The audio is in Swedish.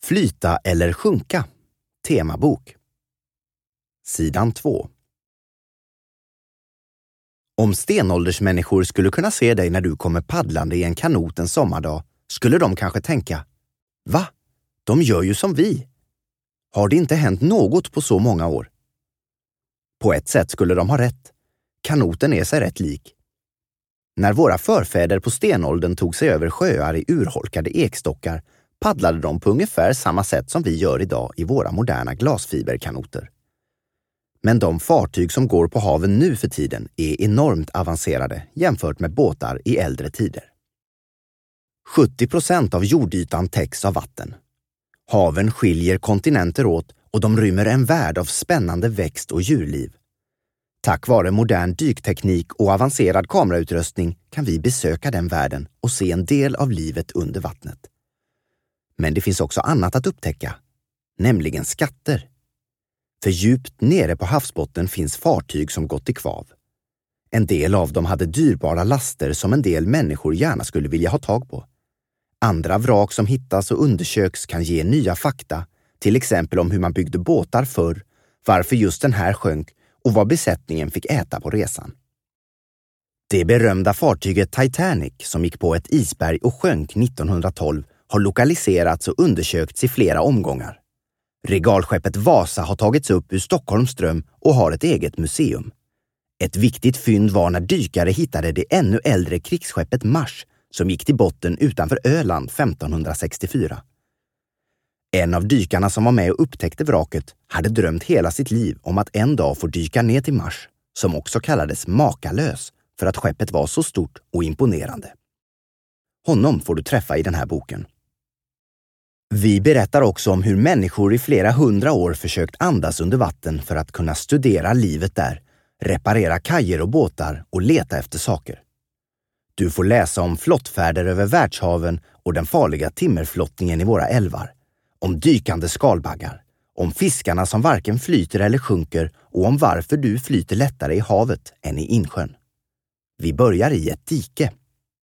Flyta eller sjunka. Temabok. Sidan 2. Om stenåldersmänniskor skulle kunna se dig när du kommer paddlande i en kanot en sommardag, skulle de kanske tänka: va? De gör ju som vi. Har det inte hänt något på så många år? På ett sätt skulle de ha rätt. Kanoten är sig rätt lik. När våra förfäder på stenåldern tog sig över sjöar i urholkade ekstockar paddlade de på ungefär samma sätt som vi gör idag i våra moderna glasfiberkanoter. Men de fartyg som går på haven nu för tiden är enormt avancerade jämfört med båtar i äldre tider. 70% av jordytan täcks av vatten. Haven skiljer kontinenter åt och de rymmer en värld av spännande växt- och djurliv. Tack vare modern dykteknik och avancerad kamerautrustning kan vi besöka den världen och se en del av livet under vattnet. Men det finns också annat att upptäcka, nämligen skatter. För djupt nere på havsbotten finns fartyg som gått i kvav. En del av dem hade dyrbara laster som en del människor gärna skulle vilja ha tag på. Andra vrak som hittas och undersöks kan ge nya fakta, till exempel om hur man byggde båtar förr, varför just den här sjönk och vad besättningen fick äta på resan. Det berömda fartyget Titanic som gick på ett isberg och sjönk 1912 har lokaliserats och undersökts i flera omgångar. Regalskeppet Vasa har tagits upp ur Stockholms ström och har ett eget museum. Ett viktigt fynd var när dykare hittade det ännu äldre krigsskeppet Mars som gick till botten utanför Öland 1564. En av dykarna som var med och upptäckte vraket hade drömt hela sitt liv om att en dag få dyka ner till Mars, som också kallades Makalös för att skeppet var så stort och imponerande. Honom får du träffa i den här boken. Vi berättar också om hur människor i flera 100 år försökt andas under vatten för att kunna studera livet där, reparera kajer och båtar och leta efter saker. Du får läsa om flottfärder över världshaven och den farliga timmerflottningen i våra älvar, om dykande skalbaggar, om fiskarna som varken flyter eller sjunker och om varför du flyter lättare i havet än i insjön. Vi börjar i ett dike.